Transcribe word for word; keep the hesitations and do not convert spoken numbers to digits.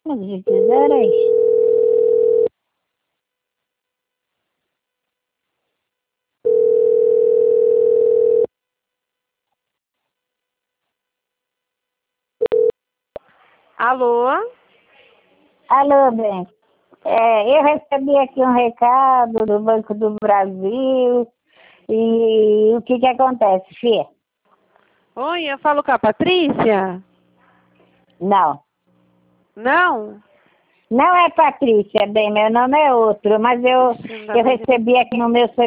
Mas se quiserem. Alô? Alô, bem. É, eu recebi aqui um recado do Banco do Brasil e o que que acontece, filha? Oi, eu falo com a Patrícia? Não. Não? Não é Patrícia, bem, meu nome é outro, mas eu, Ixi, não dá eu pra recebi aqui no meu celular